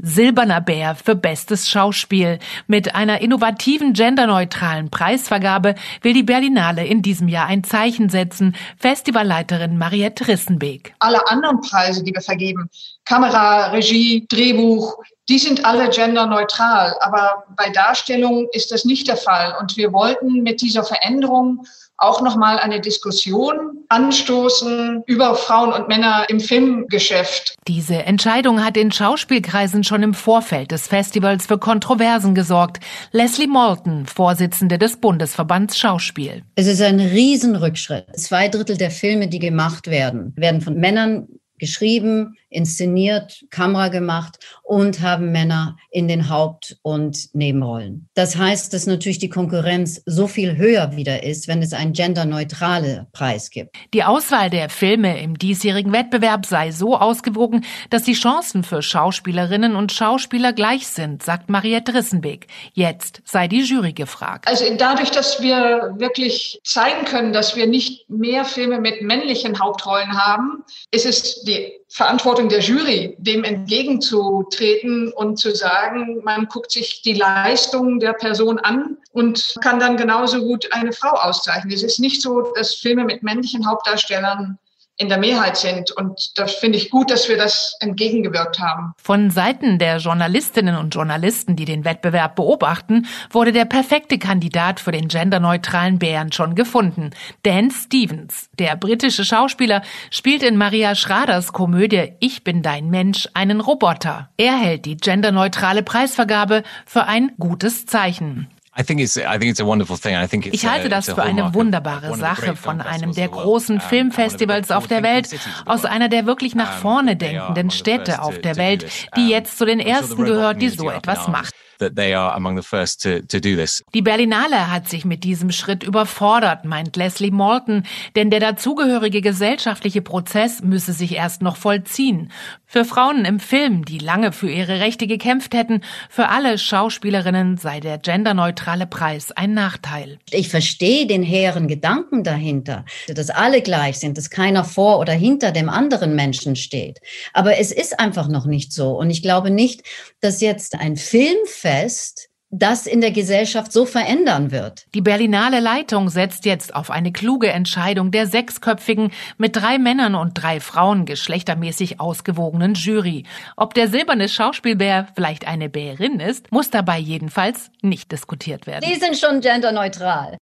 Silberner Bär für bestes Schauspiel. Mit einer innovativen, genderneutralen Preisvergabe will die Berlinale in diesem Jahr ein Zeichen setzen. Festivalleiterin Mariette Rissenbeek. Alle anderen Preise, die wir vergeben, Kamera, Regie, Drehbuch, die sind alle genderneutral. Aber bei Darstellung ist das nicht der Fall. Und wir wollten mit dieser Veränderung auch nochmal eine Diskussion anstoßen über Frauen und Männer im Filmgeschäft. Diese Entscheidung hat in Schauspielkreisen schon im Vorfeld des Festivals für Kontroversen gesorgt. Leslie Moulton, Vorsitzende des Bundesverbands Schauspiel. Es ist ein Riesenrückschritt. 2/3 der Filme, die gemacht werden von Männern geschrieben, inszeniert, Kamera gemacht und haben Männer in den Haupt- und Nebenrollen. Das heißt, dass natürlich die Konkurrenz so viel höher wieder ist, wenn es einen genderneutralen Preis gibt. Die Auswahl der Filme im diesjährigen Wettbewerb sei so ausgewogen, dass die Chancen für Schauspielerinnen und Schauspieler gleich sind, sagt Mariette Rissenbeek. Jetzt sei die Jury gefragt. Also dadurch, dass wir wirklich zeigen können, dass wir nicht mehr Filme mit männlichen Hauptrollen haben, ist es die Verantwortung der Jury, dem entgegenzutreten und zu sagen, man guckt sich die Leistung der Person an und kann dann genauso gut eine Frau auszeichnen. Es ist nicht so, dass Filme mit männlichen Hauptdarstellern in der Mehrheit sind. Und das finde ich gut, dass wir das entgegengewirkt haben. Von Seiten der Journalistinnen und Journalisten, die den Wettbewerb beobachten, wurde der perfekte Kandidat für den genderneutralen Bären schon gefunden. Dan Stevens, der britische Schauspieler, spielt in Maria Schraders Komödie Ich bin dein Mensch einen Roboter. Er hält die genderneutrale Preisvergabe für ein gutes Zeichen. Ich halte das für eine wunderbare Sache von einem der großen Filmfestivals auf der Welt, aus einer der wirklich nach vorne denkenden Städte auf der Welt, die jetzt zu den ersten gehört, die so etwas macht. Die Berlinale hat sich mit diesem Schritt überfordert, meint Leslie Moulton, denn der dazugehörige gesellschaftliche Prozess müsse sich erst noch vollziehen. Für Frauen im Film, die lange für ihre Rechte gekämpft hätten, für alle Schauspielerinnen sei der genderneutrale Preis ein Nachteil. Ich verstehe den hehren Gedanken dahinter, dass alle gleich sind, dass keiner vor oder hinter dem anderen Menschen steht. Aber es ist einfach noch nicht so. Und ich glaube nicht, dass jetzt ein Filmfest das in der Gesellschaft so verändern wird. Die Berlinale Leitung setzt jetzt auf eine kluge Entscheidung der 6-köpfigen, mit 3 Männern und 3 Frauen geschlechtermäßig ausgewogenen Jury. Ob der silberne Schauspielbär vielleicht eine Bärin ist, muss dabei jedenfalls nicht diskutiert werden. Die sind schon genderneutral.